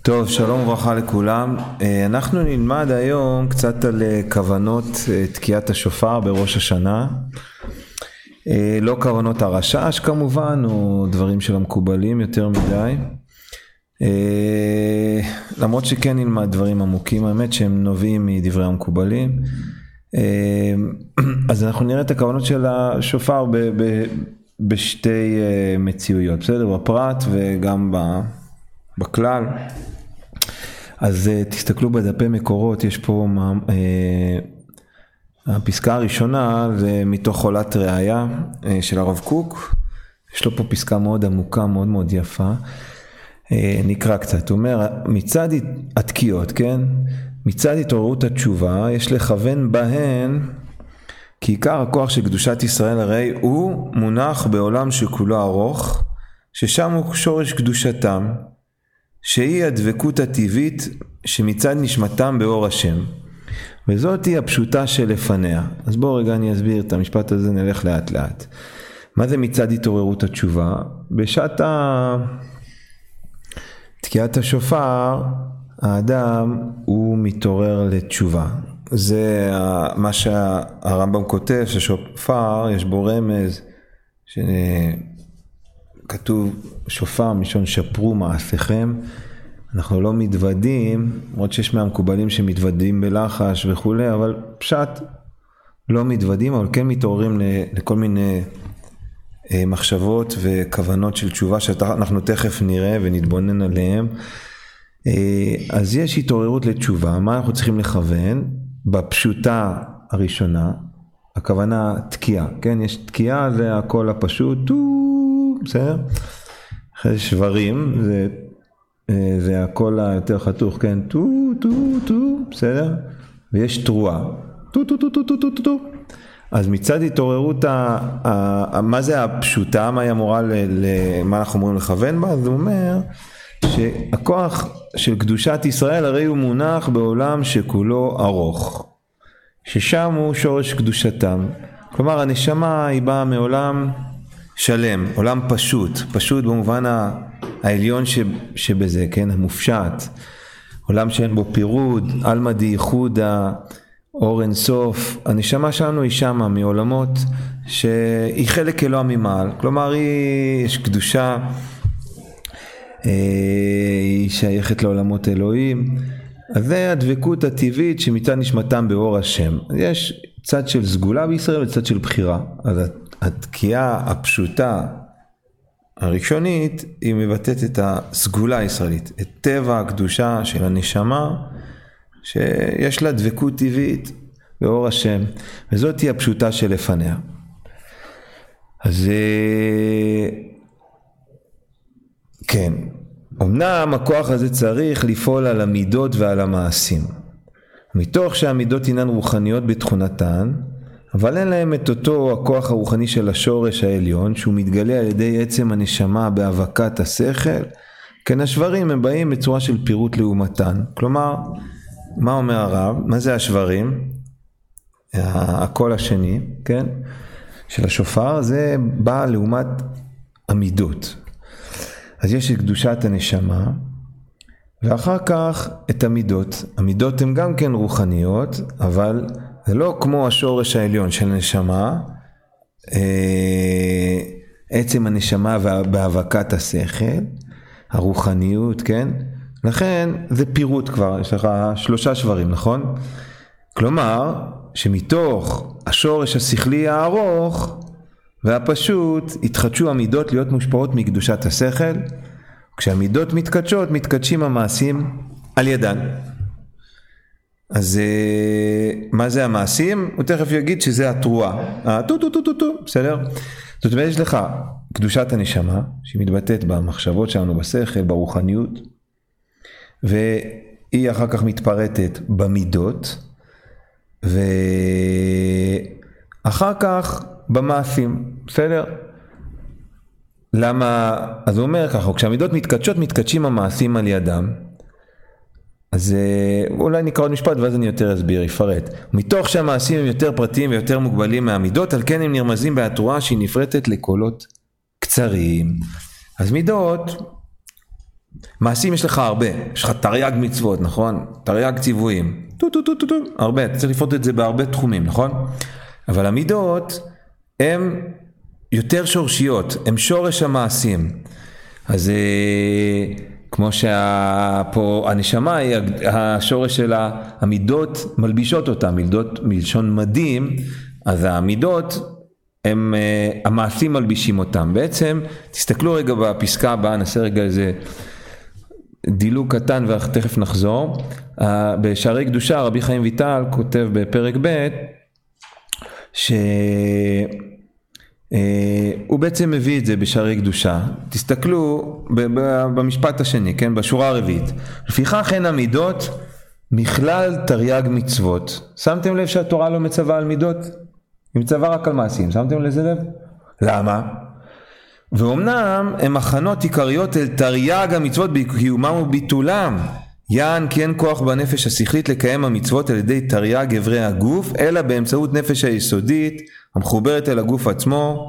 טוב, שלום וברכה לכולם. אנחנו נלמד היום קצת על כוונות תקיעת השופר בראש השנה. לא כוונות הרשש כמובן, או דברים של המקובלים יותר מדי. למרות שכן נלמד דברים עמוקים, האמת שהם נובעים מדברי המקובלים. אז אנחנו נראה את הכוונות של השופר בשתי מציאויות, בסדר? בפרט וגם בכלל. אז תסתכלו בדפי מקורות, יש פה הפסקה הראשונה, זה מתוך חולת ראיה של הרב קוק. יש לו פה פסקה מאוד עמוקה, מאוד מאוד יפה. נקרא קצת, הוא אומר, מצד התקיעות, כן? מצד התעוררות התשובה, יש לכוון בהן, כי עיקר הכוח של קדושת ישראל הרי הוא מונח בעולם שכולו ארוך, ששם הוא שורש קדושתם, שהיא הדבקות הטבעית שמצד נשמתם באור השם. וזאת היא הפשוטה שלפניה. אז בואו רגע אני אסביר את המשפט הזה, נלך לאט לאט. מה זה מצד התעוררות התשובה? בשעת תקיעת השופר, האדם הוא מתעורר לתשובה. זה מה שהרמב"ם כותב, ששופר יש בו רמז, כתוב שופר משון שפרו מעשיכם. אנחנו לא מתוודים, עוד שיש מהמקובלים שמתוודים בלחש וכו', אבל פשט לא מתוודים, אבל כן מתעוררים לכל מיני מחשבות וכוונות של תשובה שאנחנו תכף נראה ונתבונן עליהם. אז יש התעוררות לתשובה. מה אנחנו צריכים לכוון? בפשוטה הראשונה, הכוונה תקיעה, כן? יש תקיעה, זה הכל הפשוט, בסדר? אחרי שברים, זה הכל היותר חתוך, כן? בסדר? ויש תרועה, אז מצד התעוררות, מה זה הפשוטה? מה היא אמורה, מה אנחנו אמורים לכוון בה? זה אומר שהכוח של קדושת ישראל הרי הוא מונח בעולם שכולו ארוך, ששם הוא שורש קדושתם. כלומר, הנשמה היא באה מעולם שלם, עולם פשוט, פשוט במובן העליון שבזה, כן? המופשט, עולם שאין בו פירוד, אלמא דייחודה, אור אין סוף. הנשמה שלנו היא שמה מעולמות שהיא חלק אלוה ממעל, כלומר יש קדושה, היא שייכת לעולמות אלוהים. אז זה הדבקות הטבעית שמצד נשמתם באור השם. יש צד של סגולה בישראל וצד של בחירה. אז התקיעה הפשוטה הראשונית היא מבטאת את הסגולה הישראלית, את טבע הקדושה של הנשמה שיש לה דבקות טבעית באור השם, וזאת היא הפשוטה שלפניה. אז כן, אמנם הכוח הזה צריך לפעול על המידות ועל המעשים, מתוך שהמידות אינן רוחניות בתכונתן, אבל אין להם את אותו הכוח הרוחני של השורש העליון, שהוא מתגלה על ידי עצם הנשמה בהאבקת השכל. כן, השברים הם באים בצורה של פירוט לעומתן. כלומר, מה אומר הרב? מה זה השברים? הקול השני, כן? של השופר, זה בא לעומת המידות. אז יש את קדושת הנשמה, ואחר כך את המידות. המידות הן גם כן רוחניות, אבל זה לא כמו השורש העליון של הנשמה, עצם הנשמה בהאבקת השכל, הרוחניות, כן? לכן זה פירוט כבר, יש לך 3 שברים, נכון? כלומר, שמתוך השורש השכלי הארוך והפשוט, התחדשו המידות להיות מושפעות מקדושת השכל, כשהמידות מתקדשות, מתקדשים המעשים על ידן. אז מה זה המעשים? הוא תכף יגיד שזה התרועה. בסדר? זאת אומרת, יש לך קדושת הנשמה, שהיא מתבטאת במחשבות שלנו, בשכל, ברוחניות, והיא אחר כך מתפרטת במידות, ואחר כך במעשים. בסדר? למה? אז הוא אומר ככה, כשהמידות מתקדשות, מתקדשים המעשים על ידם. אז אולי נקרא עוד משפט ואז אני יותר אסביר, יפרט. מתוך שהמעשים הם יותר פרטיים ויותר מוגבלים מהמידות, על כן הם נרמזים בהתרועה שהיא נפרטת לקולות קצרים. אז מידות מעשים יש לך הרבה, יש לך תרי"ג מצוות, נכון? תרי"ג ציוויים, הרבה, אתה צריך לפרוט את זה בהרבה תחומים, נכון? אבל המידות הן יותר שורשיות, הן שורש המעשים. אז כמו שפה הנשמה היא השורש שלה, המידות מלבישות אותה, מידות מלשון מדים, אז המידות הם, המעשים מלבישים אותם. בעצם, תסתכלו רגע בפסקה הבאה, נעשה רגע איזה דילוג קטן ותכף נחזור. בשערי קדושה רבי חיים ויטל כותב בפרק ב' הוא בעצם מביא את זה בשערי קדושה. תסתכלו במשפט השני, כן? בשורה הרביעית. לפיכך הן המידות מכלל תרי"ג מצוות. שמתם לב שהתורה לא מצווה על מידות? היא מצווה רק על מעשים. שמתם לזה לב? למה? ואומנם הם הכנות עיקריות אל תרי"ג המצוות בקיומם וביטולם. יען כי אין כוח בנפש השכלית לקיים המצוות על ידי תרי"ג איברי הגוף, אלא באמצעות נפש היסודית המחוברת אל הגוף עצמו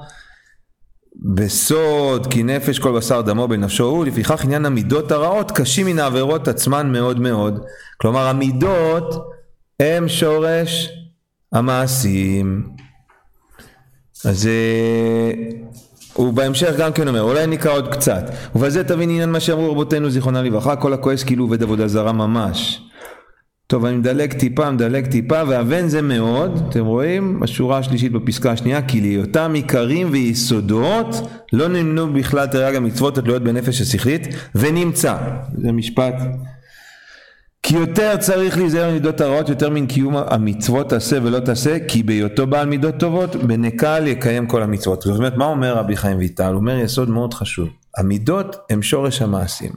בסוד, כי נפש כל בשר דמו בנפשו הוא. לפיכך עניין המידות הרעות קשים מן העבירות עצמן מאוד מאוד. כלומר המידות הם שורש המעשים. אז הוא בהמשך גם כן אומר, אולי נקרא עוד קצת. ובזה תבין עניין מה שאמרו רבותינו זיכרונה לברכה, כל הכועס כאילו עובד עבודה זרה ממש. טוב, אני מדלג טיפה, והבן זה מאוד, אתם רואים? בשורה השלישית בפסקה השנייה, כי להיותם עיקרים ויסודות, לא נמנו בכלל תרי"ג המצוות התלויות בנפש השכלית, ונמצא. זה משפט. כי יותר צריך להיזהר מידות הרעות, יותר מן קיום המצוות תעשה ולא תעשה, כי בהיותו בעל מידות טובות, בנקל יקיים כל המצוות. זאת אומרת, מה אומר רבי חיים ויטל? הוא אומר יסוד מאוד חשוב. המידות הם שורש המעשים.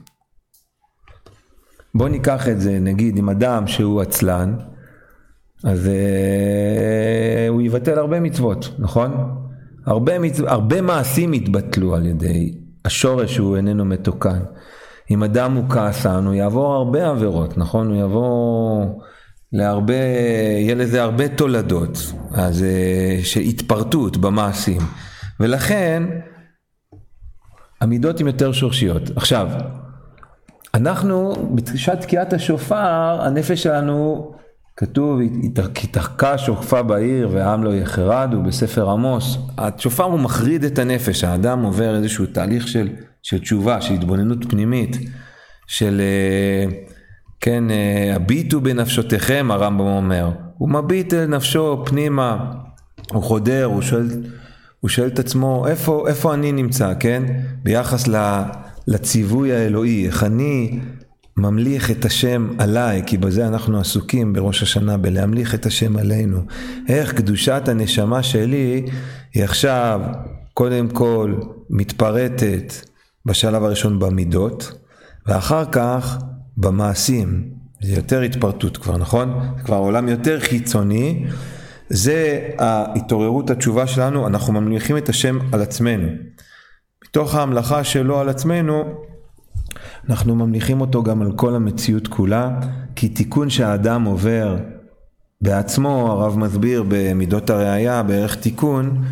בוא ניקח את זה, נגיד, עם אדם שהוא עצלן, אז הוא יבטל הרבה מצוות, נכון? הרבה מעשים יתבטלו על ידי השורש שהוא איננו מתוקן. אם אדם הוא כעסן, הוא יעבור הרבה עבירות, נכון? הוא יעבור להרבה, יהיה לזה הרבה תולדות, אז שהתפרטות במעשים. ולכן, המידות הן יותר שורשיות. עכשיו, אנחנו, בשעת תקיעת השופר, הנפש שלנו, כתוב, כי תחכה שופר בעיר והעם לא יחרד, הוא בספר עמוס. השופר הוא מחריד את הנפש, האדם עובר איזשהו תהליך של תשובה, של התבוננות פנימית, של, כן, הביטו בנפשותיכם, הרמב"ם אומר. הוא מביט אל נפשו פנימה, הוא חודר, הוא שואל את עצמו, איפה אני נמצא, כן? ביחס לציווי האלוהי, איך אני ממליך את השם עליי, כי בזה אנחנו עסוקים בראש השנה, בלהמליך את השם עלינו. איך קדושת הנשמה שלי היא עכשיו, קודם כל, מתפרטת בשלב הראשון במידות, ואחר כך במעשים. זה יותר התפרטות כבר, נכון? זה כבר עולם יותר חיצוני. זה ההתעוררות התשובה שלנו, אנחנו ממליכים את השם על עצמנו. מתוך ההמלכה שלו על עצמנו, אנחנו ממליכים אותו גם על כל המציאות כולה, כי תיקון שהאדם עובר בעצמו, הרב מסביר במידות הראייה, בערך תיקון,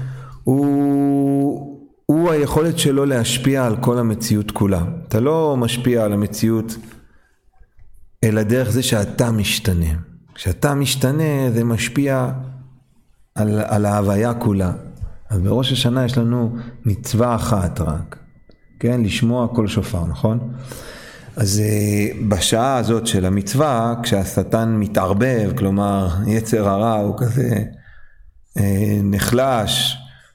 הוא היכולת שלו להשפיע על כל המציאות כולה. אתה לא משפיע על המציאות, אלא דרך זה שאתה משתנה. כשאתה משתנה, זה משפיע על ההוויה כולה. אז בראש השנה יש לנו מצווה אחת רק, כן? לשמוע כל שופר, נכון? אז בשעה הזאת של המצווה, כשהשטן מתערבב, כלומר יצר הרע הוא כזה נחלש,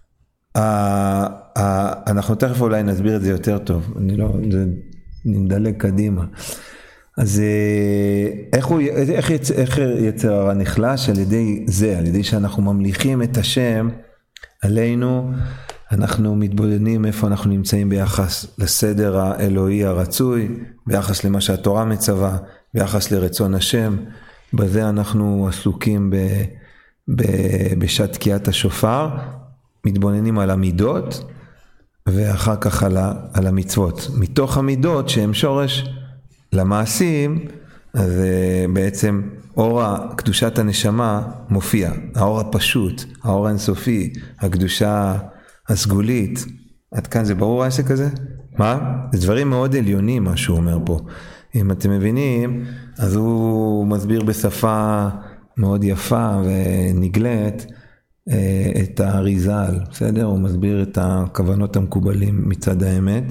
אנחנו תכף אולי נסביר את זה יותר טוב, נדלג קדימה. אז איך יצר הרע נחלש? על ידי זה, על ידי שאנחנו ממליכים את השם עלינו, אנחנו מתבוננים איפה אנחנו נמצאים ביחס לסדר האלוהי הרצוי, ביחס למה שהתורה מצווה, ביחס לרצון השם. בזה אנחנו עסוקים בשעת תקיעת השופר, מתבוננים על המידות, ואחר כך על המצוות. מתוך המידות שהם שורש למעשים, אז בעצם אור קדושת הנשמה מופיע, האור הפשוט, האור האינסופי, הקדושה הסגולית. עד כאן זה ברור העסק הזה? מה? זה דברים מאוד עליונים מה שהוא אומר פה. אם אתם מבינים, אז הוא מסביר בשפה מאוד יפה ונגלית את האריזל, בסדר? הוא מסביר את הכוונות המקובלים מצד האמת.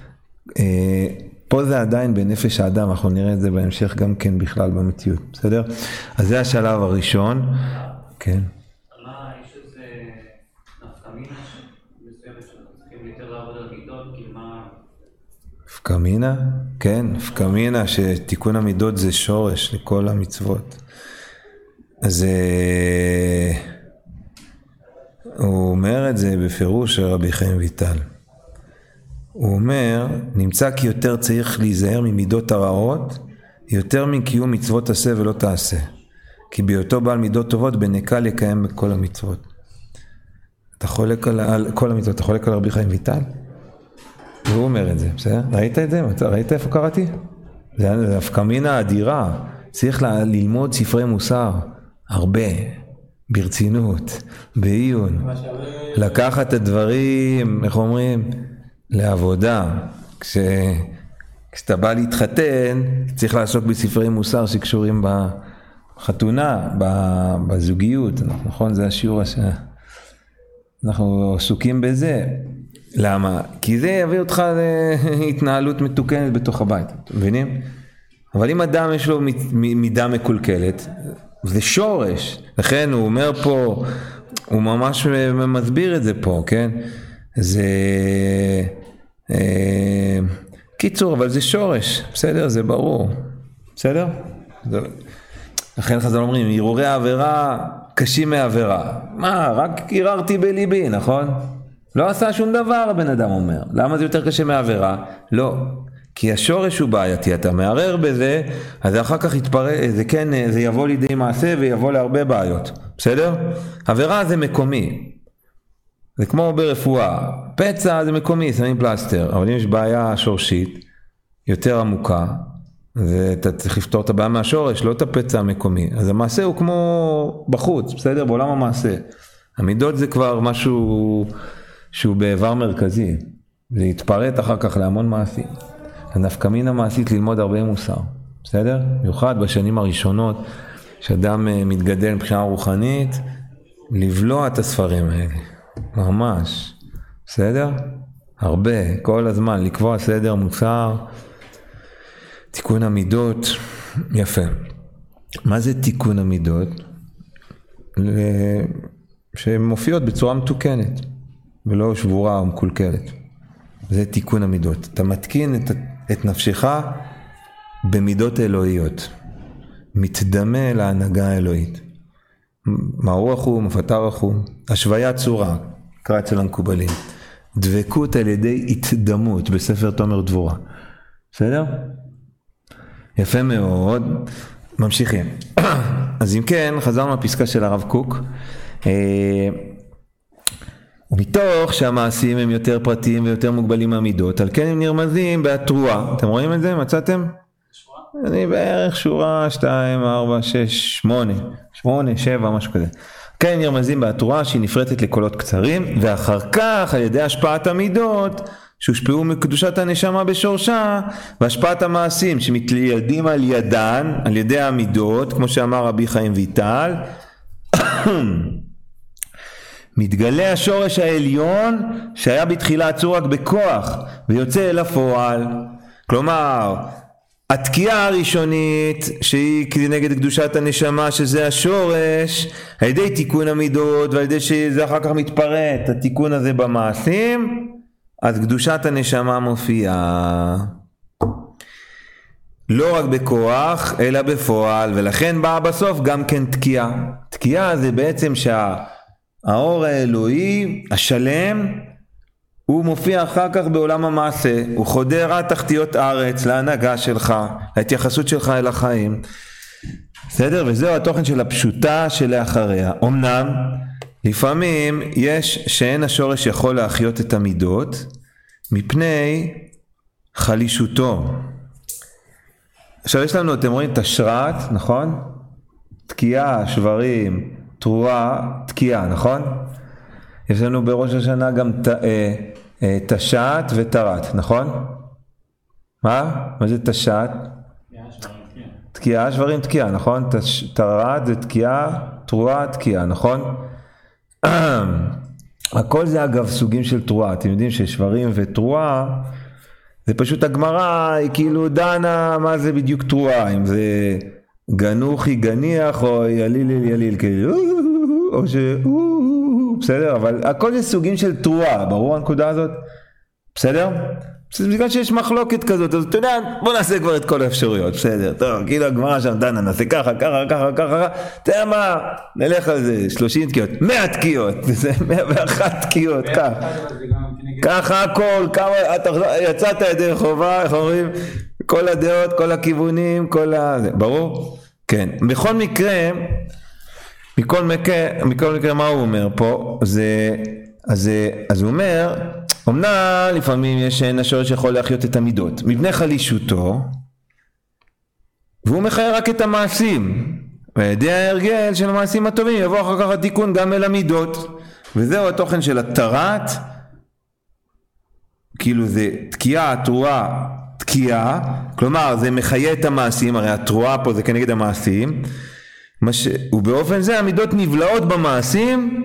פה זה עדיין בנפש האדם, אנחנו נראה את זה בהמשך גם כן בכלל במציאות, בסדר? אז זה השלב הראשון, כן. מה, יש איזה נפקמינה מסוימת שאנחנו צריכים יותר לעבוד על מידות, כי מה... נפקמינה? כן, נפקמינה שתיקון המידות זה שורש לכל המצוות. אז הוא אומר את זה בפירוש רבי חיים ויטל. הוא אומר, נמצא כי יותר צריך להיזהר ממידות הרעות, יותר מקיום מצוות עשה ולא תעשה. כי בהיותו בעל מידות טובות, בנקל יקיים בכל המצוות. אתה חולק על כל המצוות, אתה חולק על רבי חיים ויטל? והוא אומר את זה, בסדר? ראית את זה? ראית איפה קראתי? זה נפקמינה אדירה. צריך ללמוד ספרי מוסר, הרבה, ברצינות, בעיון. לקחת את הדברים, איך אומרים? לעבודה. כשאתה בא להתחתן, צריך לעסוק בספרי מוסר שקשורים בחתונה, בזוגיות, נכון? זה השיעור אנחנו עסוקים בזה. למה? כי זה יביא אותך להתנהלות מתוקנת בתוך הבית, מבינים? אבל אם אדם יש לו מידה מקולקלת, זה שורש. לכן הוא אומר פה, הוא ממש מסביר את זה פה, כן? זה... קיצור, אבל זה שורש, בסדר? זה ברור. בסדר? לכן חז"ל אומרים, הרהורי העבירה קשים מהעבירה. מה? רק הרהרתי בליבי, נכון? לא עשה שום דבר, הבן אדם אומר. למה זה יותר קשה מהעבירה? לא. כי השורש הוא בעייתי, אתה מערער בזה, אז אחר כך יתפרע, זה כן, זה יבוא לידי מעשה ויבוא להרבה בעיות. בסדר? עבירה זה מקומי. זה כמו ברפואה. פצע זה מקומי, שמים פלסטר. אבל אם יש בעיה שורשית, יותר עמוקה, ואתה צריך לפתור את הבעיה מהשורש, לא את הפצע המקומי. אז המעשה הוא כמו בחוץ, בסדר? בעולם המעשה. המידות זה כבר משהו שהוא בעבר מרכזי. זה יתפרט אחר כך להמון מעשים. הנפקמינה מעשית ללמוד הרבה מוסר. בסדר? במיוחד בשנים הראשונות, שאדם מתגדל מבחינה רוחנית, לבלוע את הספרים האלה. ממש. בסדר? הרבה, כל הזמן, לקבוע סדר מוסר, תיקון המידות, יפה. מה זה תיקון המידות? שמופיעות בצורה מתוקנת, ולא שבורה או מקולקלת. זה תיקון המידות. אתה מתקין את נפשך במידות אלוהיות. מתדמה להנהגה האלוהית. מה רוח הוא, מפתה רוח הוא. השוויית צורה, קרא אצל המקובלים. דבקות על ידי התדמות בספר תומר דבורה. בסדר? יפה מאוד. ממשיכים. אז אם כן, חזרנו לפסקה של הרב קוק. ומתוך שהמעשים הם יותר פרטיים ויותר מוגבלים מהמידות, על כן הם נרמזים בהתרועה. אתם רואים את זה? מצאתם? אני בערך שורה 2, 4, 6, 8, 7, משהו כזה. כן נרמזים בהתרועה שהיא נפרטת לקולות קצרים, ואחר כך על ידי השפעת המידות, שהושפעו מקדושת הנשמה בשורשה, והשפעת המעשים שמתליידים על ידן, על ידי המידות, כמו שאמר רבי חיים ויטל, מתגלה השורש העליון שהיה בתחילה עצור רק בכוח ויוצא אל הפועל. כלומר, התקיעה הראשונית שהיא כנגד קדושת הנשמה, שזה השורש, על ידי תיקון המידות ועל ידי שזה אחר כך מתפרט התיקון הזה במעשים, אז קדושת הנשמה מופיעה לא רק בכוח אלא בפועל, ולכן באה בסוף גם כן תקיעה. תקיעה זה בעצם האור האלוהי, השלם, הוא מופיע אחר כך בעולם המעשה, הוא חודר עד תחתיות ארץ, להנהגה שלך, להתייחסות שלך אל החיים. בסדר? וזהו התוכן של הפשוטה שלאחריה. אמנם, לפעמים יש שאין השורש יכול להחיות את המידות, מפני חלישותו. עכשיו יש לנו, אתם רואים, תשרת, נכון? תקיעה, שברים, תרועה, תקיעה, נכון? יש לנו בראש השנה גם תשעת ותרת, נכון? מה? מה זה תשעת? תקיעה, שברים, תקיעה, נכון? תרת זה תקיעה, תרועה, תקיעה, נכון? הכל זה אגב סוגים של תרועה. אתם יודעים ששברים ותרועה זה פשוט הגמרא, היא כאילו דנה מה זה בדיוק תרועה, אם זה גנוחי גניח או יליל יליל, כאילו או ש... בסדר? אבל הכל זה סוגים של תרועה, ברור הנקודה הזאת? בסדר? זה בגלל שיש מחלוקת כזאת, אז אתה יודע, בוא נעשה כבר את כל האפשרויות, בסדר, טוב, כאילו הגמרא שם דנה, נעשה ככה, אתה יודע מה, נלך על זה, 30 תקיעות, 100 תקיעות, זה 101 תקיעות, ככה הכל, יצאת ידי חובה, איך אומרים, כל הדעות, כל הכיוונים, כל ה... ברור? כן, בכל מקרה, מכל מקרה מה הוא אומר פה, אז הוא אומר, אמנם לפעמים יש נשור שיכול להחיות את המידות, מבנה חלישותו, והוא מחיה רק את המעשים, וידי ההרגל של המעשים הטובים יבוא אחר כך התיקון גם אל המידות, וזהו התוכן של התרת, כאילו זה תקיעה, תרועה, תקיעה, כלומר זה מחיה את המעשים, הרי התרועה פה זה כנגד המעשים, ובאופן זה המידות נבלעות במעשים,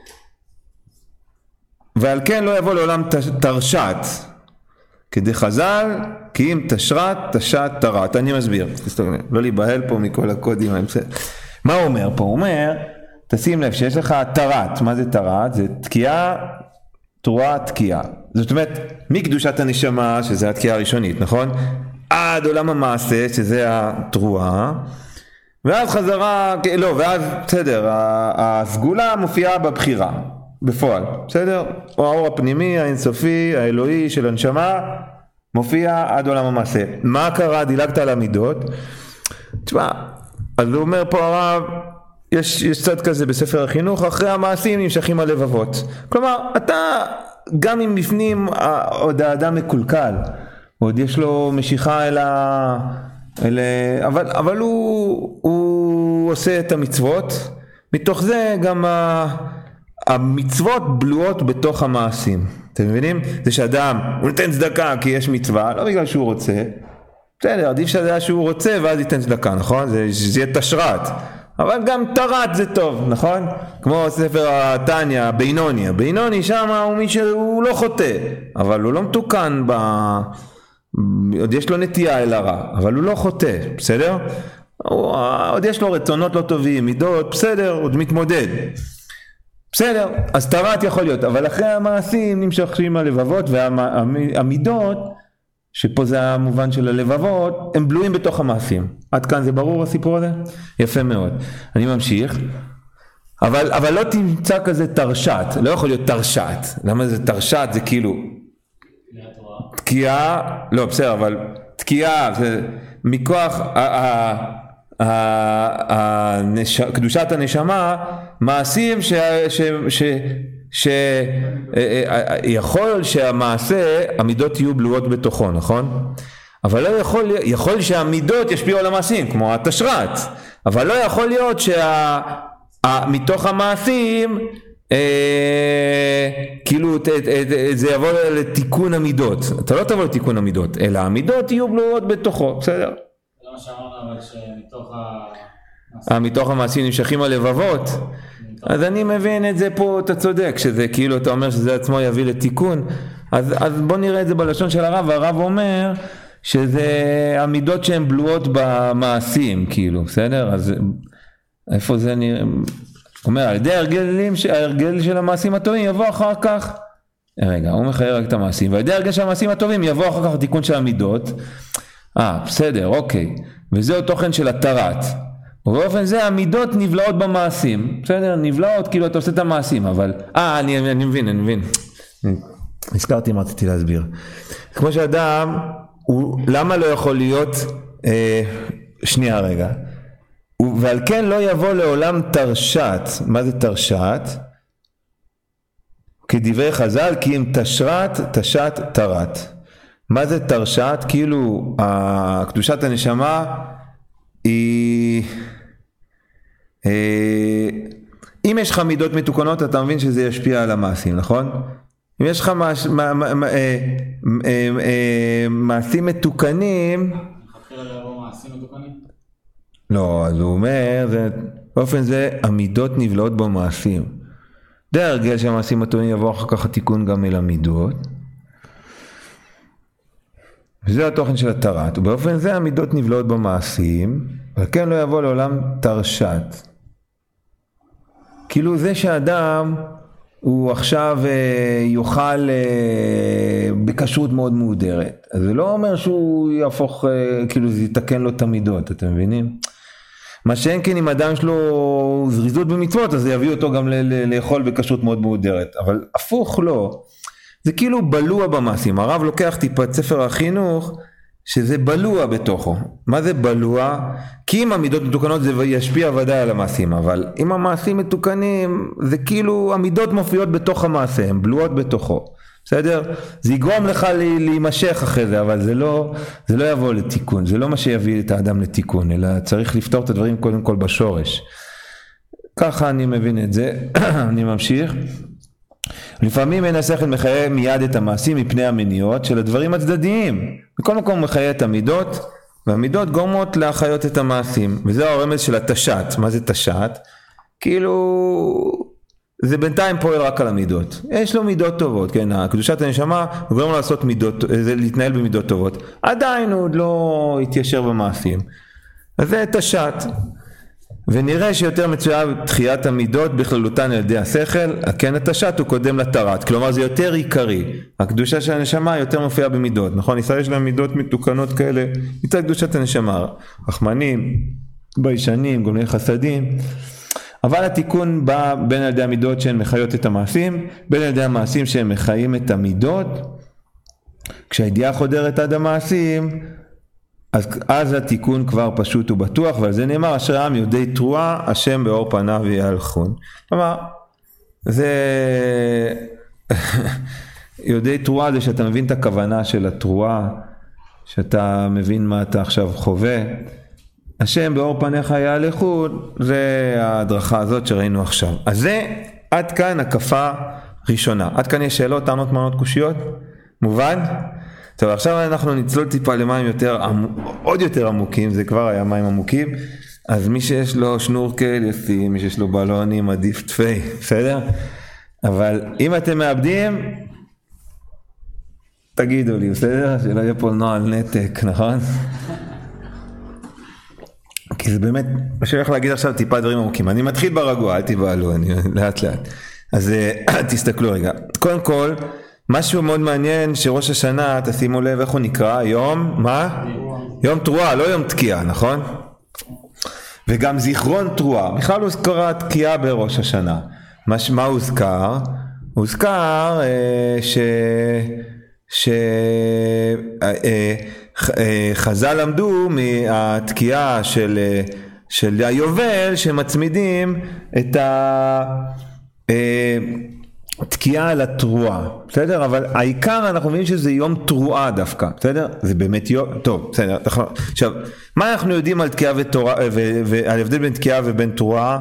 ועל כן לא יבוא לעולם תרשת, כדי חז"ל, כי אם תשרת, תשת, תרת. אני מסביר, לא להיבהל פה מכל הקודים. מה הוא אומר פה? הוא אומר, תשים לב שיש לך תרת. מה זה תרת? זה תקיעה, תרועה, תקיעה. זאת אומרת, מקדושת הנשמה, שזה התקיעה הראשונית, נכון? עד עולם המעשה, שזה התרועה, ואז חזרה, לא, ואז, בסדר, הסגולה מופיעה בבחירה. בפועל, בסדר? או האור הפנימי, האינסופי, האלוהי של הנשמה, מופיע עד עולם המעשה. מה קרה? דילגת על המידות. תשמע, אז הוא אומר פה הרב, יש צד כזה בספר החינוך, אחרי המעשים נמשכים הלבבות. כלומר, אתה, גם אם בפנים עוד האדם מקולקל, עוד יש לו משיכה אבל הוא עושה את המצוות, מתוך זה גם המצוות בלועות בתוך המעשים. אתם מבינים? זה שאדם, הוא נותן צדקה כי יש מצווה, לא בגלל שהוא רוצה. בסדר, עדיף שזה שהוא רוצה ואז ייתן צדקה, נכון? זה יהיה תשרת. אבל גם תרת זה טוב, נכון? כמו ספר התניא, הבינוני. הבינוני שם הוא מי שהוא לא חוטא, אבל הוא לא מתוקן עוד יש לו נטייה אל הרע, אבל הוא לא חוטא, בסדר? עוד יש לו רצונות לא טובים, מידות, בסדר, עוד מתמודד. בסדר, אז תרת יכול להיות, אבל אחרי המעשים נמשכים הלבבות, והמידות, שפה זה המובן של הלבבות, הם בלויים בתוך המעשים. עד כאן זה ברור הסיפור הזה? יפה מאוד. אני ממשיך. אבל לא תמצא כזה תרשת, לא יכול להיות תרשת. למה זה תרשת? זה כאילו תקיעה, לא בסדר, אבל תקיעה, זה מכוח קדושת הנשמה, מעשים שיכול שהמעשה, המידות יהיו בלועות בתוכו, נכון? אבל לא יכול שהמידות ישפיעו על המעשים, כמו התשרת, אבל לא יכול להיות מתוך המעשים, כאילו זה יבוא לתיקון המידות. אתה לא תבוא לתיקון המידות, אלא המידות יהיו בלועות בתוכו, בסדר? זה מה שאמרנו, אבל מתוך המעשים נמשכים הלבבות. אז אני מבין את זה פה, אתה צודק, שזה כאילו אתה אומר שזה עצמו יביא לתיקון. אז בוא נראה את זה בלשון של הרב, והרב אומר שזה המידות שהן בלועות במעשים, כאילו, בסדר? אז איפה זה נראה? אומר, על ידי ההרגל של המעשים הטובים יבוא אחר כך, רגע, הוא מחייר רק את המעשים, ועל ידי ההרגל של המעשים הטובים יבוא אחר כך התיקון של המידות. בסדר, אוקיי. וזהו תוכן של התרת. ובאופן זה המידות נבלעות במעשים. בסדר, נבלעות כאילו אתה עושה את המעשים, אבל... אני מבין. הזכרתי מה רציתי להסביר. כמו שאדם, למה לא יכול להיות... שנייה רגע. ועל כן לא יבוא לעולם תרשת. מה זה תרשת? כדברי חז"ל, כי אם תשרת, תשת, תרת. מה זה תרשת? כאילו, קדושת הנשמה היא... אם יש לך מידות מתוקנות, אתה מבין שזה ישפיע על המעשים, נכון? אם יש לך מעשים מתוקנים, מלכתחילה לא יבוא מעשים מתוקנים? לא, אז הוא אומר, באופן זה המידות נבלעות במעשים. די הרגל שהמעשים מתוקנים יבוא אחר כך התיקון גם אל המידות. וזה התוכן של התרת. ובאופן זה המידות נבלעות במעשים, אבל כן לא יבוא לעולם תרשת. כאילו זה שאדם הוא עכשיו יאכל בכשרות מאוד מהודרת. אז זה לא אומר שהוא יהפוך, כאילו זה יתקן לו את המידות, אתם מבינים? מה שאין כן אם אדם יש לו זריזות במצוות, אז זה יביא אותו גם לאכול בכשרות מאוד מהודרת. אבל הפוך לא. זה כאילו בלוע במעשים. הרב לוקח טיפה את ספר החינוך, שזה בלוע בתוכו. מה זה בלוע? כי אם המידות מתוקנות זה ישפיע ודאי על המעשים, אבל אם המעשים מתוקנים, זה כאילו המידות מופיעות בתוך המעשה, הן בלועות בתוכו. בסדר? זה יגרום לך להימשך אחרי זה, אבל זה לא יבוא לתיקון, זה לא מה שיביא את האדם לתיקון, אלא צריך לפתור את הדברים קודם כל בשורש. ככה אני מבין את זה, אני ממשיך. לפעמים אין השכל מחיה מיד את המעשים מפני המניעות של הדברים הצדדיים. בכל מקום הוא מחיה את המידות, והמידות גורמות להחיות את המעשים. וזה הרמז של התשת. מה זה תשת? כאילו, זה בינתיים פועל רק על המידות. יש לו מידות טובות, כן? קדושת הנשמה, הוא גורם לעשות מידות, להתנהל במידות טובות. עדיין הוא עוד לא התיישר במעשים. אז זה תשת. ונראה שיותר מצויה תחיית המידות בכללותן על ידי השכל, הכן התשת הוא קודם לתרת, כלומר זה יותר עיקרי, הקדושה של הנשמה יותר מופיעה במידות, נכון? ישראל יש להם מידות מתוקנות כאלה, מצד קדושת הנשמה, רחמנים, ביישנים, גומלי חסדים, אבל התיקון בא בין על ידי המידות שהן מחיות את המעשים, בין על ידי המעשים שהן מחיים את המידות, כשהידיעה חודרת עד המעשים, אז התיקון כבר פשוט ובטוח, ועל זה נאמר, אשר העם יודעי תרועה, השם באור פניו יהלכון. כלומר, זה יודעי תרועה זה שאתה מבין את הכוונה של התרועה, שאתה מבין מה אתה עכשיו חווה. השם באור פניך יהלכון, זה ההדרכה הזאת שראינו עכשיו. אז זה עד כאן הקפה ראשונה. עד כאן יש שאלות, טענות, מענות, קושיות? מובן? טוב, עכשיו אנחנו נצלול טיפה למים עוד יותר עמוקים, זה כבר היה מים עמוקים, אז מי שיש לו שנורקל ישים, מי שיש לו בלונים עדיף תפי, בסדר? אבל אם אתם מאבדים, תגידו לי, בסדר? שלא יהיה פה נועל נתק, נכון? כי זה באמת, מה שאני הולך להגיד עכשיו טיפה דברים עמוקים, אני מתחיל ברגוע, אל תבעלו, אני לאט לאט, אז תסתכלו רגע, קודם כל, משהו מאוד מעניין שראש השנה, תשימו לב איך הוא נקרא, יום, מה? יום תרועה, לא יום תקיעה, נכון? וגם זיכרון תרועה, בכלל הוא הוזכרה תקיעה בראש השנה. מה הוא הוזכר? הוא הוזכר שחז"ל למדו מהתקיעה של היובל שמצמידים את תקיעה על התרועה, בסדר? אבל העיקר אנחנו מבינים שזה יום תרועה דווקא, בסדר? זה באמת יום, טוב, בסדר. עכשיו, מה אנחנו יודעים על תקיעה ותורה, ועל הבדל בין תקיעה ובין תרועה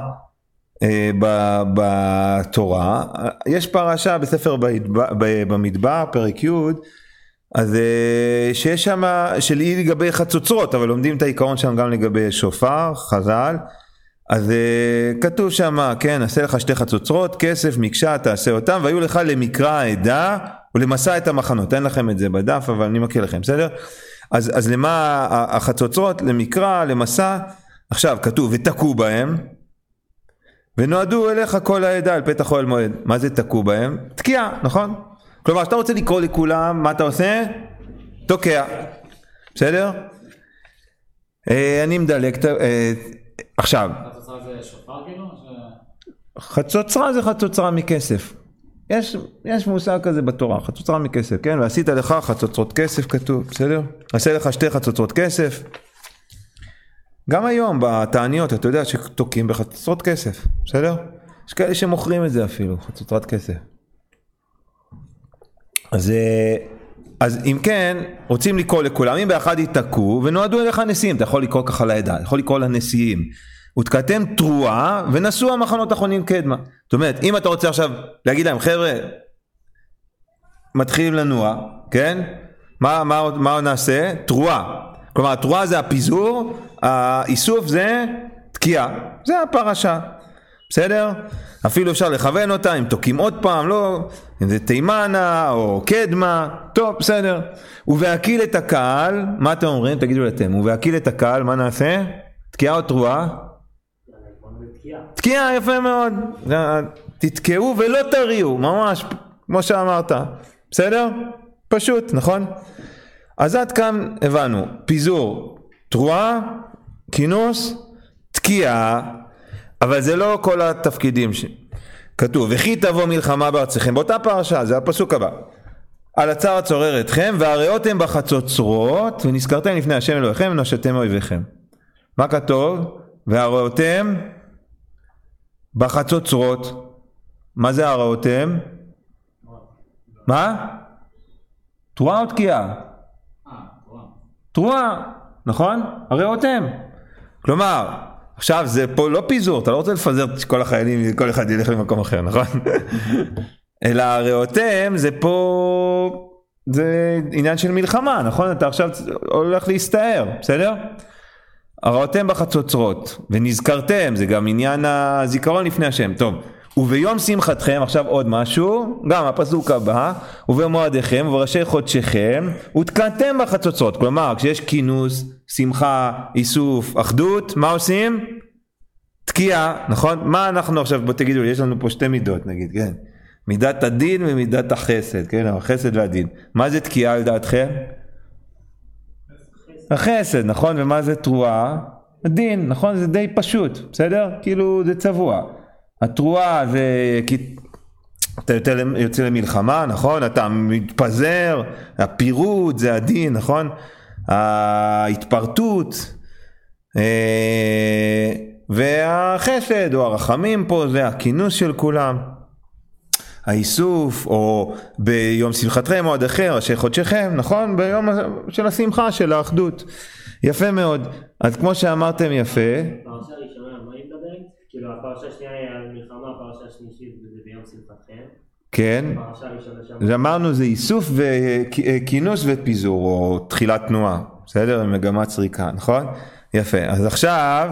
בתורה? יש פרשה בספר במדבר, פרק י', אז שיש שם שלי לגבי חצוצרות, אבל לומדים את העיקרון שם גם לגבי שופר, חז"ל, אז כתוב שם, כן, עשה לך שתי חצוצרות, כסף, מקשה, תעשה אותם, והיו לך למקרא העדה ולמסע את המחנות. אין לכם את זה בדף, אבל אני מכיר לכם, בסדר? אז למה החצוצרות? למקרא, למסע, עכשיו כתוב, ותקעו בהם, ונועדו אליך כל העדה על פתח אוהל מועד. מה זה תקעו בהם? תקיעה, נכון? כלומר, שאתה רוצה לקרוא לכולם, מה אתה עושה? תוקע. בסדר? אני מדלק, עכשיו. חצוצרה זה שופר כאילו? חצוצרה זה חצוצרה מכסף. יש מושג כזה בתורה, חצוצרה מכסף, כן? ועשית לך חצוצרות כסף כתוב, בסדר? עשה לך שתי חצוצרות כסף. גם היום בתעניות, אתה יודע שתוקים בחצוצרות כסף, בסדר? יש כאלה שמוכרים את זה אפילו, חצוצרת כסף. אז אם כן, רוצים לקרוא לכולם, אם באחד יתקעו, ונועדו אליך נשיאים, אתה יכול לקרוא ככה לעדה, אתה יכול לקרוא לנשיאים. ותקעתם תרועה, ונסעו המחנות האחרונים קדמה. זאת אומרת, אם אתה רוצה עכשיו להגיד להם, חבר'ה, מתחילים לנוע, כן? מה נעשה? תרועה. כלומר, התרועה זה הפיזור, האיסוף זה תקיעה. זה הפרשה. בסדר? אפילו אפשר לכוון אותה, אם תוקים עוד פעם, לא, אם זה תימנה או קדמה, טוב, בסדר. ובהקיל את הקהל, מה אתם אומרים? תגידו אתם. ובהקיל את הקהל, מה נעשה? תקיעה או תרועה? תקיעה, יפה מאוד. תתקעו ולא תריעו, ממש, כמו שאמרת. בסדר? פשוט, נכון? אז עד כאן הבנו, פיזור, תרועה, כינוס, תקיעה, אבל זה לא כל התפקידים כתוב, וכי תבוא מלחמה בארצכם, באותה פרשה, זה הפסוק הבא. על הצער צורר אתכם, והראותם בחצוצרות, ונזכרתם לפני השם אלוהיכם, ונשתם אויביכם. מה כתוב? והראותם בחצוצרות. מה זה הראותם? מה? תרועה או תקיעה? תרועה, נכון? הראותם. כלומר, עכשיו זה פה לא פיזור, אתה לא רוצה לפזר את כל החיילים, כל אחד ילך למקום אחר, נכון? אלא הראותם זה פה, זה עניין של מלחמה, נכון? אתה עכשיו הולך להסתער, בסדר? הראותם בחצוצרות, ונזכרתם, זה גם עניין הזיכרון לפני השם, טוב. וביום שמחתכם, עכשיו עוד משהו, גם הפסוק הבא, ובמועדיכם ובראשי חודשיכם, ותקעתם בחצוצרות. כלומר, כשיש כינוס, שמחה, איסוף, אחדות, מה עושים? תקיעה, נכון? מה אנחנו עכשיו, בוא תגידו, יש לנו פה שתי מידות, נגיד, כן? מידת הדין ומידת החסד, כן? החסד והדין. מה זה תקיעה על דעתכם? החסד, נכון? ומה זה תרועה? הדין, נכון? זה די פשוט, בסדר? כאילו זה צבוע. התרועה זה כי אתה יוצא למלחמה, נכון? אתה מתפזר, הפירוד זה הדין, נכון? ההתפרטות והחסד או הרחמים פה זה הכינוס של כולם. האיסוף או ביום שמחתכם או עד אחר, ראשי חודשיכם, נכון? ביום של השמחה, של האחדות. יפה מאוד. אז כמו שאמרתם יפה. פרשה ראשונה, מה היא מדברת? כאילו הפרשה השנייה היא על מלחמה, הפרשה השלישית זה ביום שמחתכם. כן. הפרשה הראשונה אז אמרנו זה איסוף וכינוס ופיזור או תחילת תנועה. בסדר? מגמת סריקה, נכון? יפה. אז עכשיו,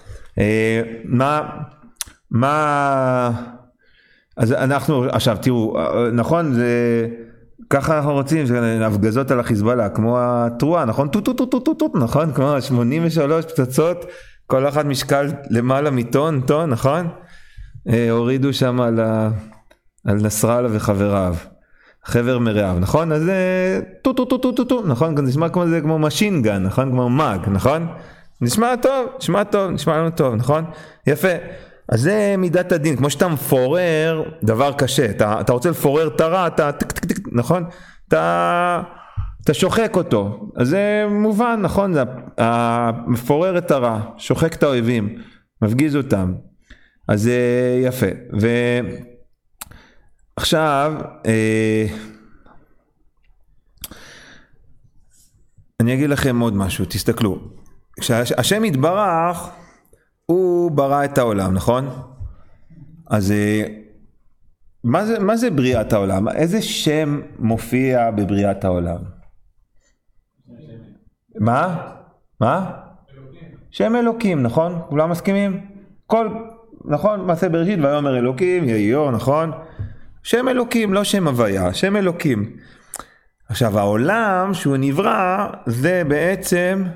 אז אנחנו, עכשיו תראו, נכון, זה, ככה אנחנו רוצים, זה הפגזות על החיזבאללה, כמו התרועה, נכון? טוט, נכון? כמו 83 פצצות, כל אחת משקל למעלה מטון, נכון? הורידו שם על נסראללה וחבריו, חבר מרעיו, נכון? אז זה טוט, נכון? נשמע כמו זה, כמו משינגן, נכון? כמו מג, נכון? נשמע טוב, נשמע לנו טוב, נכון? יפה. אז זה מידת הדין, כמו שאתה מפורר דבר קשה, אתה רוצה לפורר תרה, אתה נכון? אתה שוחק אותו, אז זה מובן, נכון? זה מפורר את תרה, שוחק את האויבים, מפגיז אותם, אז זה יפה. ועכשיו, אני אגיד לכם עוד משהו, תסתכלו, כשהשם יתברך, הוא ברא את העולם, נכון? אז מה זה בריאת העולם? איזה שם מופיע בבריאת העולם? מה? שם אלוקים, נכון? כולם מסכימים? נכון? מעשה בראשית, ויאמר אלוקים, יהי אור, נכון? שם אלוקים, לא שם הוויה, שם אלוקים. עכשיו, העולם שהוא נברא, זה בעצם...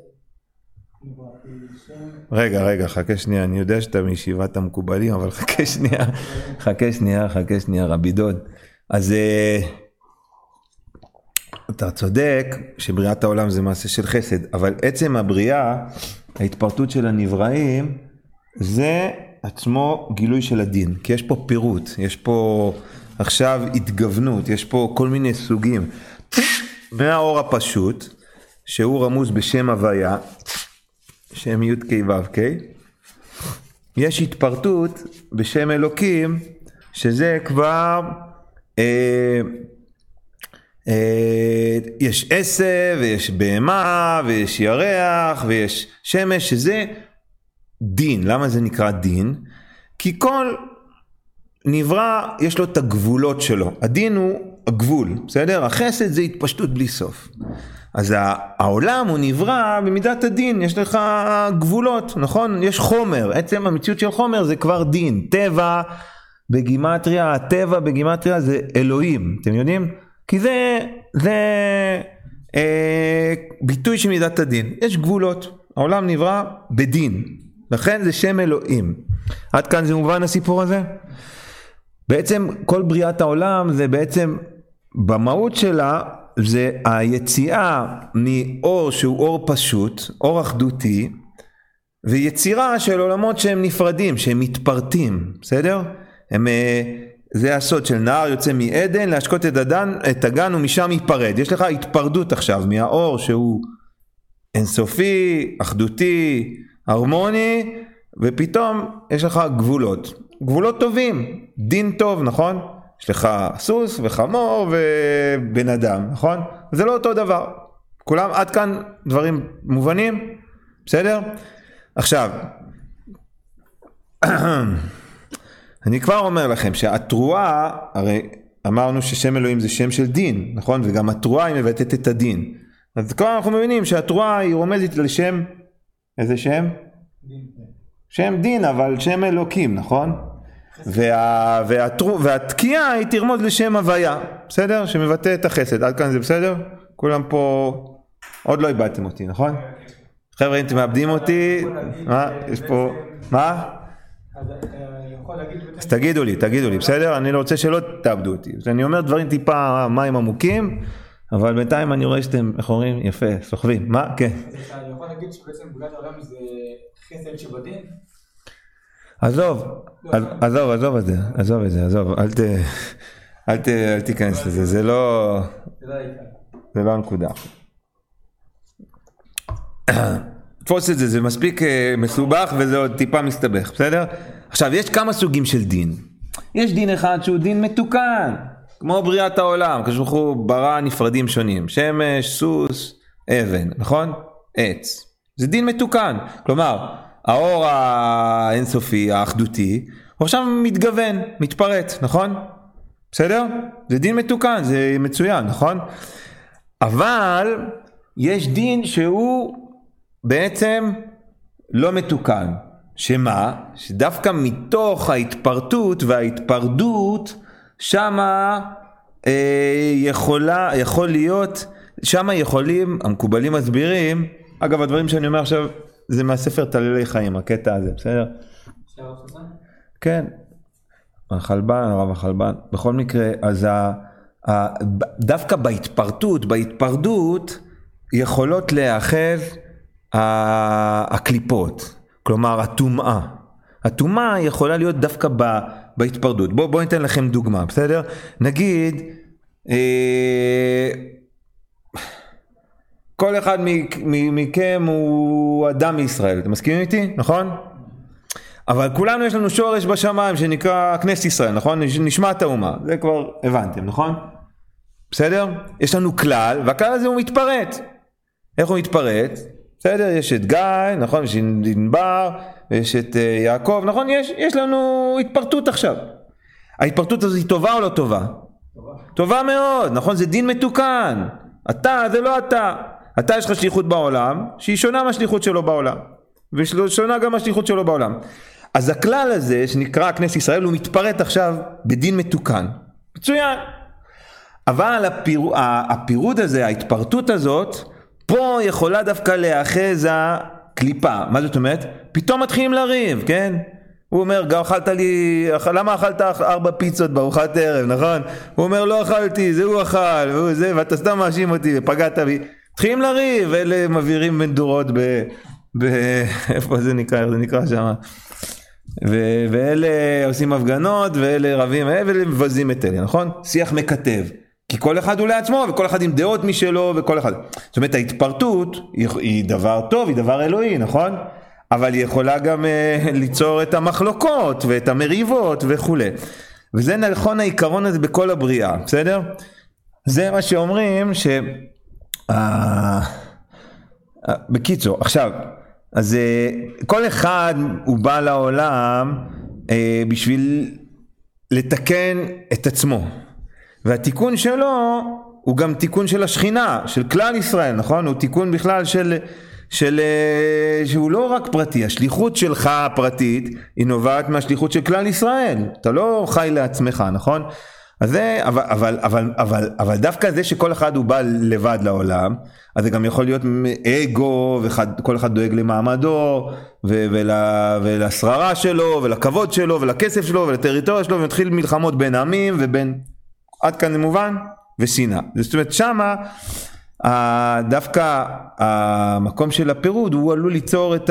רגע, חכה שנייה, אני יודע שאתה מישיבת המקובלים, אבל חכה שנייה, רבי דוד. אז אתה צודק שבריאת העולם זה מעשה של חסד, אבל עצם הבריאה, ההתפרטות של הנבראים, זה עצמו גילוי של הדין, כי יש פה פירוט, יש פה עכשיו התגוונות, יש פה כל מיני סוגים. מהאור הפשוט, שהוא רמוז בשם הוויה, שם י' ק' ו' ק', יש התפרטות בשם אלוקים, שזה כבר, יש עשב, ויש בהמה, ויש ירח, ויש שמש, שזה דין. למה זה נקרא דין? כי כל נברא יש לו את הגבולות שלו. הדין הוא גבול, בסדר? החסד זה התפשטות בלי סוף. אז העולם הוא נברא במידת הדין, יש לך גבולות, נכון? יש חומר, עצם המציאות של חומר זה כבר דין, טבע בגימטריה, הטבע בגימטריה זה אלוהים, אתם יודעים? כי זה ביטוי של מידת הדין, יש גבולות, העולם נברא בדין, לכן זה שם אלוהים. עד כאן זה מובן הסיפור הזה? בעצם כל בריאת העולם זה בעצם במהות שלה זה היציאה מאור שהוא אור פשוט, אור אחדותי, ויצירה של עולמות שהם נפרדים, שהם מתפרטים, בסדר? זה הסוד של נהר יוצא מעדן להשקות את הגן ומשם ייפרד. יש לך התפרדות עכשיו מהאור שהוא אינסופי, אחדותי, הרמוני, ופתאום יש לך גבולות. גבולות טובים, דין טוב, נכון? יש לך סוס וחמור ובן אדם, נכון? זה לא אותו דבר. כולם עד כאן דברים מובנים? בסדר? עכשיו, אני כבר אומר לכם שהתרועה, הרי אמרנו ששם אלוהים זה שם של דין, נכון? וגם התרועה היא מבטאת את הדין. אז כבר אנחנו מבינים שהתרועה היא רומזת לשם, איזה שם? שם דין, אבל שם אלוקים, נכון? והתקיעה היא תרמוז לשם הוויה, בסדר? שמבטא את החסד. עד כאן זה בסדר? כולם פה עוד לא איבדתם אותי, נכון? חבר'ה, אם אתם מאבדים אותי, מה? יש פה, מה? אז תגידו לי, בסדר? אני לא רוצה שלא תאבדו אותי. אני אומר דברים טיפה מים עמוקים, אבל בינתיים אני רואה שאתם, איך אומרים? יפה, סוחבים. מה? כן. אני יכול להגיד שבעצם בריאת העולם זה חסד שבדין? עזוב את זה, אל תיכנס לזה, זה לא הנקודה. תפוס את זה, זה מספיק מסובך וזה עוד טיפה מסתבך, בסדר? עכשיו, יש כמה סוגים של דין. יש דין אחד שהוא דין מתוקן, כמו בריאת העולם, כשבחו ברא נפרדים שונים, שמש, סוס, אבן, נכון? עץ. זה דין מתוקן, כלומר, האור האינסופי, האחדותי, הוא עכשיו מתגוון, מתפרט, נכון? בסדר? זה דין מתוקן, זה מצוין, נכון? אבל יש דין שהוא בעצם לא מתוקן. שמה? שדווקא מתוך ההתפרדות, שמה יכול להיות, שמה יכולים, המקובלים מסבירים, אגב הדברים שאני אומר עכשיו, זה מהספר תללי חיים, הקטע הזה, בסדר? כן, הרב החלבן, בכל מקרה, אז דווקא בהתפרדות יכולות להיאחז הקליפות, כלומר הטומאה יכולה להיות דווקא בהתפרדות. בואו ניתן לכם דוגמה, בסדר? נגיד, כל אחד מכם הוא אדם מישראל, אתם מסכימים איתי? נכון? אבל כולנו יש לנו שורש בשמיים שנקרא כנסת ישראל, נכון? נשמת האומה, זה כבר הבנתם, נכון? בסדר? יש לנו כלל, והכלל הזה הוא מתפרט. איך הוא מתפרט? בסדר? יש את גיא, נכון? יש את ענבר, יש את יעקב, נכון? יש לנו התפרטות עכשיו. ההתפרטות הזו היא טובה או לא טובה? טובה מאוד, נכון? זה דין מתוקן. אתה, זה לא אתה. אתה יש לך שליחות בעולם, שהיא שונה מהשליחות שלו בעולם. ושונה גם מהשליחות שלו בעולם. אז הכלל הזה, שנקרא כנסת ישראל, הוא מתפרט עכשיו בדין מתוקן. מצוין. אבל הפירוד הזה, ההתפרטות הזאת, פה יכולה דווקא להיאחז הקליפה. מה זאת אומרת? פתאום מתחילים לריב, כן? הוא אומר, למה אכלת 4 פיצות בארוחת ערב, נכון? הוא אומר, לא אכלתי, זה הוא אכל, ואתה סתם מאשים אותי, ופגעת בי. מתחילים לריב, ואלה מבעירים מדורות איפה זה נקרא? זה נקרא שם. ואלה עושים הפגנות, ואלה רבים, ואלה מבזים את אלה, נכון? שיח מקטב. כי כל אחד הוא לעצמו, וכל אחד עם דעות משלו, וכל אחד. זאת אומרת, ההתפרטות היא דבר טוב, היא דבר אלוהי, נכון? אבל היא יכולה גם ליצור את המחלוקות, ואת המריבות, וכו'. וזה נכון העיקרון הזה בכל הבריאה, בסדר? זה מה שאומרים בקיצור, עכשיו, אז כל אחד הוא בא לעולם בשביל לתקן את עצמו. והתיקון שלו הוא גם תיקון של השכינה, של כלל ישראל, נכון? הוא תיקון בכלל שהוא לא רק פרטי, השליחות שלך הפרטית היא נובעת מהשליחות של כלל ישראל, אתה לא חי לעצמך, נכון? אז זה, אבל דווקא זה שכל אחד הוא בא לבד לעולם, אז זה גם יכול להיות אגו, וכל אחד דואג למעמדו, ולשררה שלו, ולכבוד שלו, ולכסף שלו, ולטריטוריה שלו, ומתחיל מלחמות בין עמים, ובין, עד כאן זה מובן, ושנאה. זאת אומרת, שמה, דווקא המקום של הפירוד, הוא עלול ליצור את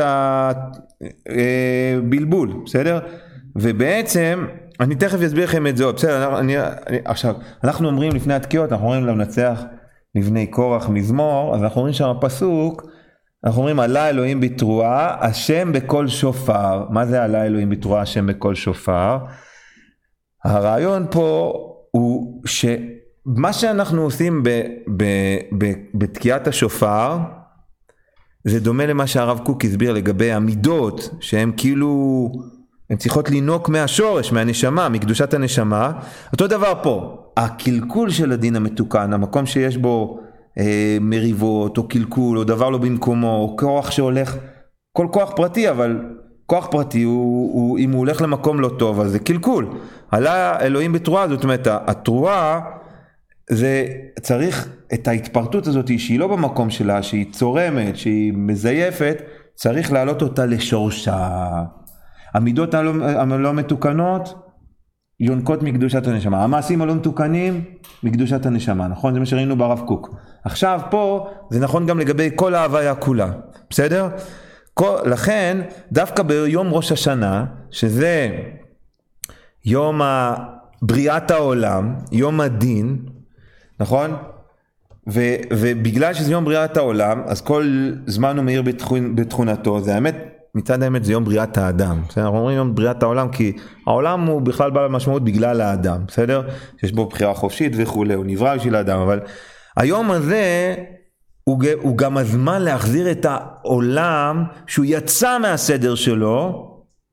הבלבול, בסדר? ובעצם, אני תכף אסביר לכם את זה, בסדר, עכשיו, אנחנו אומרים לפני התקיעות, אנחנו אומרים למנצח לבני קורח מזמור, אז אנחנו אומרים שם הפסוק, אנחנו אומרים עלה אלוהים בתרועה, השם בכל שופר. מה זה עלה אלוהים בתרועה, השם בכל שופר? הרעיון פה הוא שמה שאנחנו עושים בתקיעת השופר, זה דומה למה שהרב קוק הסביר לגבי המידות, שהן כאילו, הן צריכות לינוק מהשורש, מהנשמה, מקדושת הנשמה. אותו דבר פה, הקלקול של הדין המתוקן, המקום שיש בו מריבות או קלקול או דבר לא במקומו, או כוח שהולך, כל כוח פרטי, אבל כוח פרטי אם הוא הולך למקום לא טוב, אז זה קלקול. עלה אלוהים בתרועה, זאת אומרת, התרועה זה צריך את ההתפרטות הזאת שהיא לא במקום שלה, שהיא צורמת, שהיא מזייפת, צריך להעלות אותה לשורשה. המידות הלא מתוקנות יונקות מקדושת הנשמה, המעשים הלא מתוקנים מקדושת הנשמה, נכון? זה מה שראינו ברב קוק. עכשיו פה זה נכון גם לגבי כל ההוויה כולה, בסדר? לכן דווקא ביום ראש השנה, שזה יום בריאת העולם, יום הדין, נכון? ובגלל שזה יום בריאת העולם, אז כל זמן הוא מאיר בתכונתו, זה האמת, מצד האמת זה יום בריאת האדם, בסדר? אנחנו אומרים יום בריאת העולם כי העולם הוא בכלל בעל משמעות בגלל האדם, בסדר? שיש בו בחירה חופשית וכו', הוא נברא בשביל האדם, אבל היום הזה הוא גם הזמן להחזיר את העולם שהוא יצא מהסדר שלו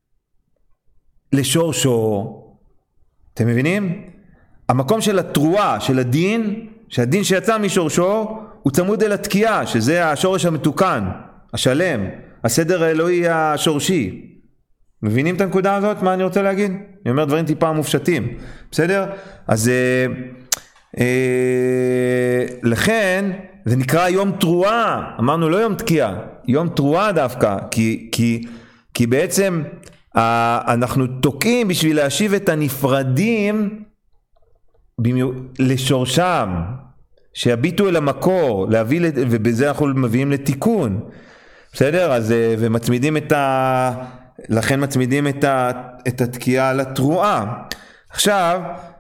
לשורשו. אתם מבינים? המקום של התרועה, של הדין, שהדין שיצא משורשו הוא צמוד אל התקיעה, שזה השורש המתוקן, השלם, הסדר האלוהי השורשי. מבינים את הנקודה הזאת? מה אני רוצה להגיד? אני אומר דברים טיפה מופשטים. בסדר? אז לכן זה נקרא יום תרועה. אמרנו לא יום תקיעה, יום תרועה דווקא, כי בעצם אנחנו תוקעים בשביל להשיב את הנפרדים לשורשם, שיביטו אל המקור, ובזה אנחנו מביאים לתיקון. בסדר? אז ומצמידים לכן מצמידים את התקיעה לתרועה. עכשיו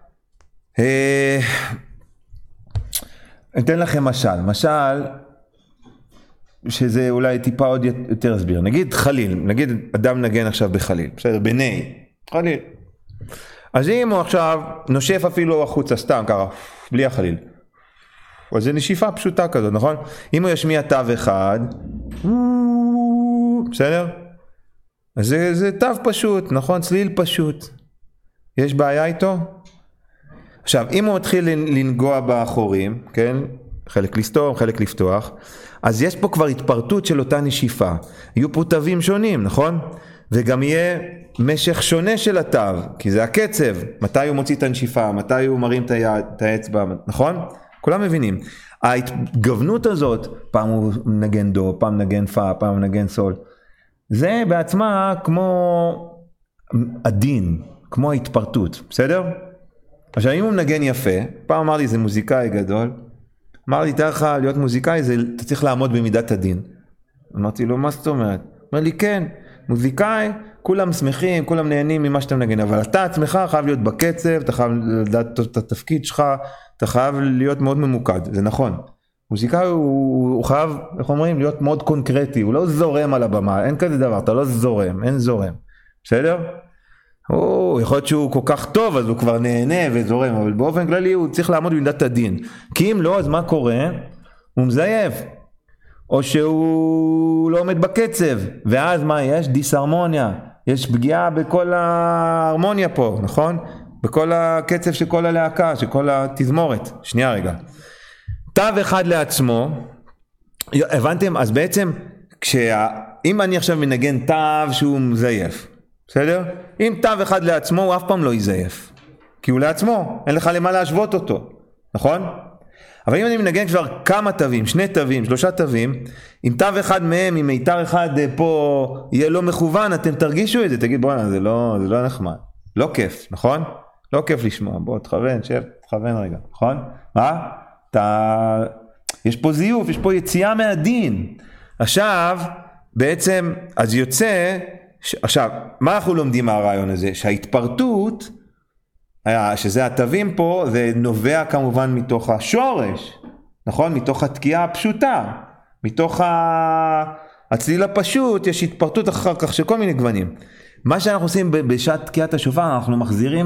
אתן לכם משל שזה אולי טיפה עוד יותר הסביר. נגיד חליל, נגיד אדם נגן עכשיו בחליל, בסדר? בני חליל. אז אם הוא עכשיו נושף אפילו החוצה סתם ככה, בלי החליל, אז זה נשיפה פשוטה כזאת, נכון? אם הוא ישמיע תו אחד, בסדר? אז זה תו פשוט, נכון? צליל פשוט. יש בעיה איתו? עכשיו, אם הוא מתחיל לנגוע באחורים, כן? חלק לסתום, חלק לפתוח, אז יש פה כבר התפרטות של אותה נשיפה. יהיו פה תווים שונים, נכון? וגם יהיה משך שונה של התו, כי זה הקצב. מתי הוא מוציא את הנשיפה, מתי הוא מרים את האצבע, נכון? כולם מבינים. ההתגוונות הזאת, פעם הוא נגן דו, פעם נגן פה, פעם נגן סול, זה בעצמה כמו הדין, כמו ההתפרטות, בסדר? עכשיו אם הוא מנגן יפה, פעם אמר לי זה מוזיקאי גדול, אמר לי תארך להיות מוזיקאי, אתה צריך לעמוד במידת הדין. אמרתי לו מה זאת אומרת? אמר לי כן, מוזיקאי, כולם שמחים, כולם נהנים ממה שאתה מנגן, אבל אתה עצמך חייב להיות בקצב, אתה חייב לדעת את התפקיד שלך, אתה חייב להיות מאוד ממוקד, זה נכון. מוזיקאי הוא חייב, איך אומרים, להיות מאוד קונקרטי, הוא לא זורם על הבמה, אין כזה דבר, אתה לא זורם, אין זורם. בסדר? יכול להיות שהוא כל כך טוב, אז הוא כבר נהנה וזורם, אבל באופן כללי הוא צריך לעמוד במידת הדין. כי אם לא, אז מה קורה? הוא מזייף. או שהוא לא עומד בקצב, ואז מה יש? דיסהרמוניה. יש פגיעה בכל ההרמוניה פה, נכון? בכל הקצב של כל הלהקה, של כל התזמורת. שנייה רגע. תו אחד לעצמו, הבנתם? אז בעצם, אם אני עכשיו מנגן תו שהוא מזייף, בסדר? אם תו אחד לעצמו, הוא אף פעם לא יזייף. כי הוא לעצמו, אין לך למה להשוות אותו, נכון? אבל אם אני מנגן כבר כמה תווים, 2 תווים, 3 תווים, אם תו אחד מהם, אם מיתר אחד פה יהיה לא מכוון, אתם תרגישו את זה, תגיד בוא'נה, זה לא נחמד, לא כיף, נכון? לא כיף לשמוע, בוא תכוון, שב, תכוון רגע, נכון? מה? יש פה זיוף, יש פה יציאה מהדין. עכשיו, בעצם, אז יוצא, עכשיו, מה אנחנו לומדים מהרעיון הזה? שההתפרטות, שזה התווים פה, זה נובע כמובן מתוך השורש, נכון? מתוך התקיעה הפשוטה, מתוך הצליל הפשוט, יש התפרטות אחר כך של כל מיני גוונים. מה שאנחנו עושים בשעת תקיעת השופר, אנחנו מחזירים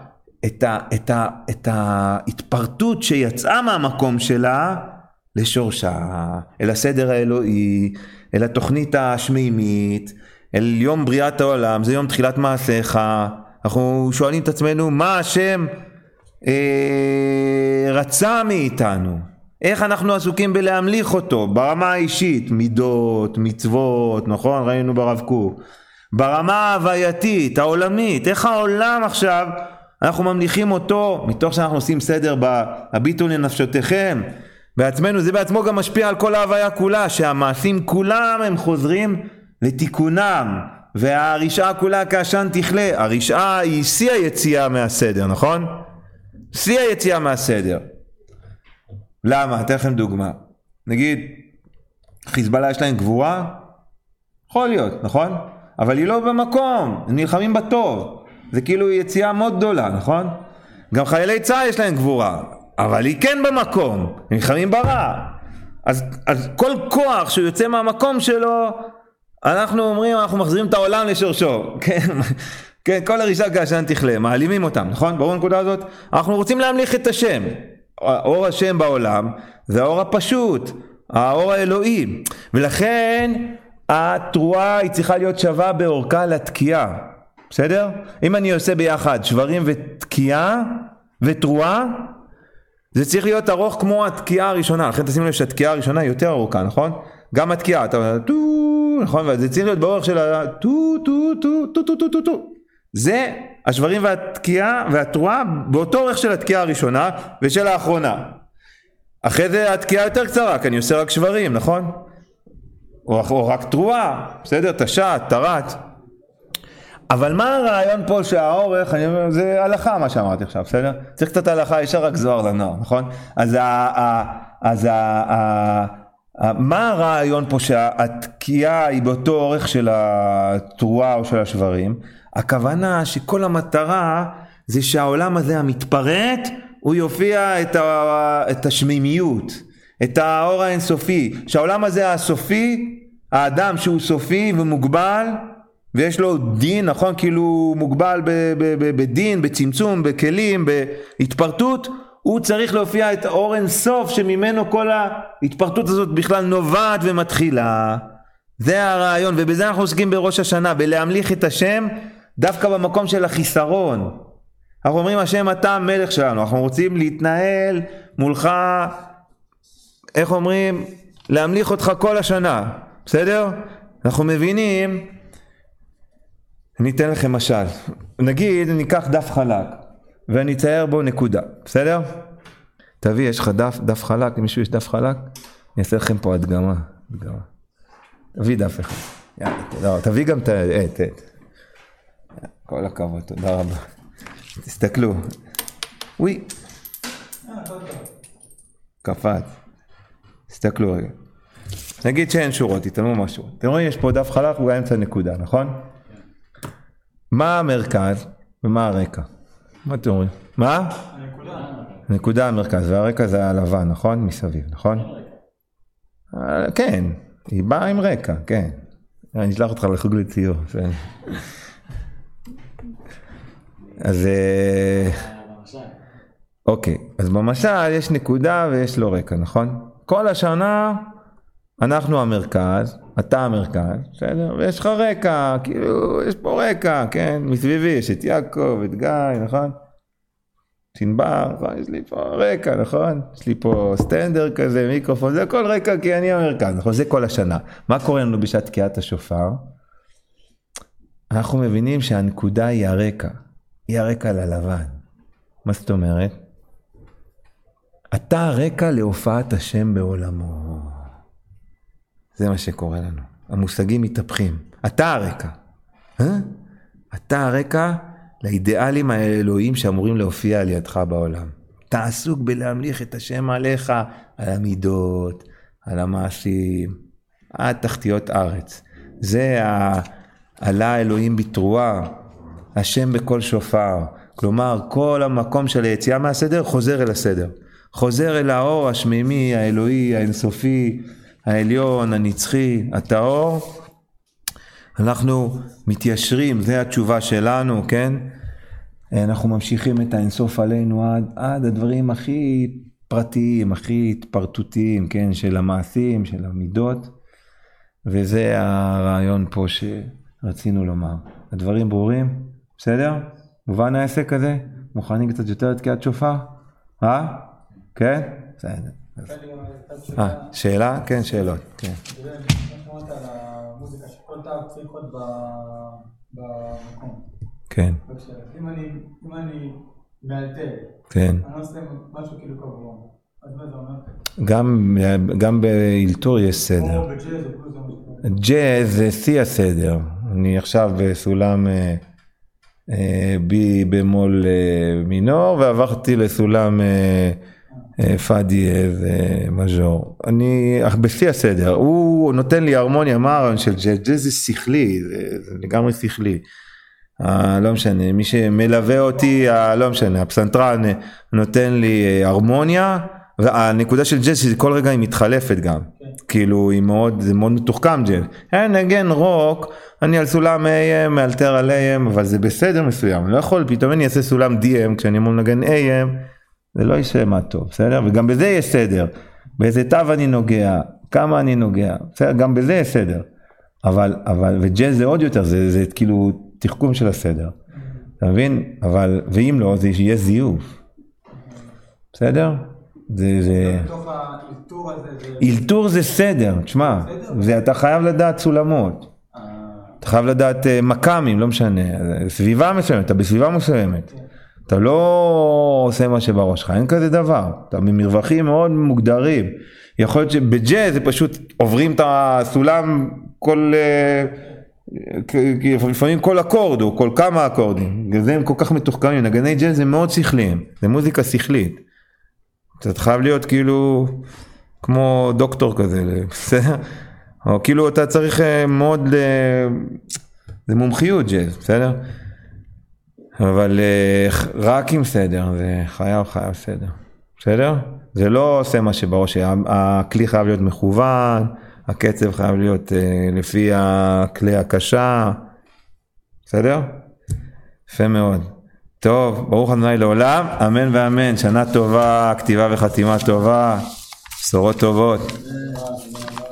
את ההתפרטות שיצאה מהמקום שלה לשורשה, אל הסדר האלוהי, אל התוכנית השמימית, אל יום בריאת העולם, זה יום תחילת מעשיך. אנחנו שואלים את עצמנו מה השם רצה מאיתנו, איך אנחנו עסוקים בלהמליך אותו ברמה האישית, מידות, מצוות, נכון? ראינו ברב קוק. ברמה ההווייתית, העולמית, איך העולם עכשיו אנחנו ממליכים אותו, מתוך שאנחנו עושים סדר בהביטו לנפשותיכם בעצמנו, זה בעצמו גם משפיע על כל ההוויה כולה, שהמעשים כולם הם חוזרים לתיקונם, והרשעה כולה כעשן תכלה. הרשעה היא שיא היציאה מהסדר, נכון? שיא היציאה מהסדר. למה? אתן לכם דוגמה. נגיד, חיזבאללה יש להם גבורה? יכול להיות, נכון? אבל היא לא במקום, הם נלחמים בטוב. זה כאילו יציאה מאוד גדולה, נכון? גם חיילי צה"ל יש להם גבורה, אבל היא כן במקום, הם נלחמים ברע. אז כל כוח שהוא יוצא מהמקום שלו, אנחנו אומרים, אנחנו מחזירים את העולם לשורשו. כן, כל הרשעה כעשן תכלה, מעלימים אותם, נכון? ברור הנקודה הזאת? אנחנו רוצים להמליך את השם. האור השם בעולם זה האור הפשוט, האור האלוהי. ולכן התרועה היא צריכה להיות שווה באורכה לתקיעה. בסדר? אם אני עושה ביחד שברים ותקיעה ותרועה, זה צריך להיות ארוך כמו התקיעה הראשונה. לכן תשימו לב שהתקיעה הראשונה היא יותר ארוכה, נכון? גם התקיעה, אתה אומר, נכון? וזה צריך להיות באורך של זה השברים והתקיעה והתרועה באותו אורך של התקיעה הראשונה ושל האחרונה. אחרי זה התקיעה יותר קצרה, כי אני עושה רק שברים, נכון? או רק תרועה, בסדר? תשעת, תרת. אבל מה הרעיון פה שהאורך, אני אומר, זה הלכה מה שאמרתי עכשיו, בסדר? צריך קצת הלכה, ישר רק זוהר לנוער, נכון? אז מה הרעיון פה שהתקיעה היא באותו אורך של התרועה או של השברים? הכוונה שכל המטרה זה שהעולם הזה המתפרט, הוא יופיע את השמימיות, את האור האינסופי, שהעולם הזה הסופי, האדם שהוא סופי ומוגבל, ויש לו דין, נכון? כאילו הוא מוגבל בדין, בצמצום, בכלים, בהתפרטות, הוא צריך להופיע את האור אינסוף שממנו כל ההתפרטות הזאת בכלל נובעת ומתחילה. זה הרעיון, ובזה אנחנו עוסקים בראש השנה, בלהמליך את השם דווקא במקום של החיסרון. אנחנו אומרים, השם אתה המלך שלנו, אנחנו רוצים להתנהל מולך, איך אומרים? להמליך אותך כל השנה, בסדר? אנחנו מבינים, אני אתן לכם משל. נגיד, ניקח דף חלק, ואני אצייר בו נקודה, בסדר? תביא, יש לך דף חלק, אם מישהו יש דף חלק, אני אעשה לכם פה הדגמה. תביא דף אחד. תביא גם את העט. כל הכבוד, תודה רבה. תסתכלו. וואי. קפץ. תסתכלו רגע. נגיד שאין שורות, תתאמו משהו. אתם רואים, יש פה דף חלק ובאמצע נקודה, נכון? מה המרכז ומה הרקע? מה אתם אומרים? מה? הנקודה המרכז, והרקע זה הלבן, נכון? מסביב, נכון? כן, היא באה עם רקע, כן. אני אשלח אותך לחוג לציור. אז אוקיי, אז במשל יש נקודה ויש לו רקע, נכון? כל השנה אנחנו המרכז, אתה המרכז, בסדר? ויש לך רקע, כאילו יש פה רקע, כן? מסביבי יש את יעקב, את גיא, נכון? צ'ינבר, יש לי פה רקע, נכון? יש לי פה סטנדר כזה, מיקרופון, זה הכל רקע כי אני המרכז, נכון? זה כל השנה. מה קורה לנו בשעת תקיעת השופר? אנחנו מבינים שהנקודה היא הרקע. היא הרקע ללבן. מה זאת אומרת? אתה הרקע להופעת השם בעולמו. זה מה שקורה לנו. המושגים מתהפכים. אתה הרקע. אתה הרקע לאידיאלים האלוהים שאמורים להופיע על ידך בעולם. אתה עסוק בלהמליך את השם עליך, על המידות, על המעשים, עד תחתיות ארץ. זה עלה אלוהים בתרועה, השם בכל שופר. כלומר, כל המקום של היציאה מהסדר חוזר אל הסדר. חוזר אל האור השמימי, האלוהי, האינסופי, העליון, הנצחי, הטהור. אנחנו מתיישרים, זה התשובה שלנו, כן? אנחנו ממשיכים את האינסוף עלינו עד הדברים הכי פרטיים, הכי התפרטותיים, כן? של המעשים, של המידות. וזה הרעיון פה שרצינו לומר. הדברים ברורים? בסדר? מובן העסק הזה? מוכנים קצת יותר לתקיעת שופר? כן? בסדר. שאלה? כן, שאלות. כן. תראה, כמו שאמרת על המוזיקה, שכל תא צריך להיות במקום. כן. אם אני מאלתר, כן. אני לא עושה משהו כאילו קבוע. אז מה זה אומר? גם באלתור יש סדר. או בג'אז או פלוס או משהו. ג'אז זה שיא הסדר. אני עכשיו בסולם בי במול מינור, ועברתי לסולם פא דיאז מז'ור. אני בשיא הסדר. הוא נותן לי הרמוניה, מה הרעיון של ג'אז? ג'אז זה שכלי, זה לגמרי שכלי. לא משנה, מי שמלווה אותי, לא משנה, הפסנתרן נותן לי הרמוניה, והנקודה של ג'אז שכל רגע היא מתחלפת גם, כאילו זה מאוד מתוחכם ג'אז. נגן רוק, אני על סולם AM, מאלתר על AM, אבל זה בסדר מסוים, אני לא יכול, פתאום אני אעשה סולם DM, כשאני אמור לנגן AM, זה לא יישמע טוב, בסדר? וגם בזה יש סדר, באיזה תו אני נוגע, כמה אני נוגע, בסדר? גם בזה יש סדר, וג'אז זה עוד יותר, זה כאילו תחכום של הסדר, אתה מבין? אבל, ואם לא, זה יהיה זיוף, בסדר? בתוך האלתור הזה... אלתור זה סדר, תשמע, אתה חייב לדעת סולמות, אתה חייב לדעת מקמים, לא משנה, סביבה מסוימת, אתה בסביבה מסוימת, אתה לא עושה מה שבראש לך, אין כזה דבר, אתה ממרווחים מאוד מוגדרים, יכול להיות שבג'אז זה פשוט עוברים את הסולם לפעמים כל אקורד או כל כמה אקורדים, זה הם כל כך מתוחכמים, נגני ג'אז זה מאוד שכליים, זה מוזיקה שכלית, אתה חייב להיות כאילו כמו דוקטור כזה, בסדר? או כאילו אתה צריך מאוד, זה מומחיות ג'אז, בסדר? אבל רק עם סדר, זה חייב סדר, בסדר? זה לא עושה מה שבראש, הכלי חייב להיות מכוון, הקצב חייב להיות לפי הכלי הקשה, בסדר? יפה מאוד. טוב, ברוך ה' לעולם, אמן ואמן, שנה טובה, כתיבה וחתימה טובה, בשורות טובות.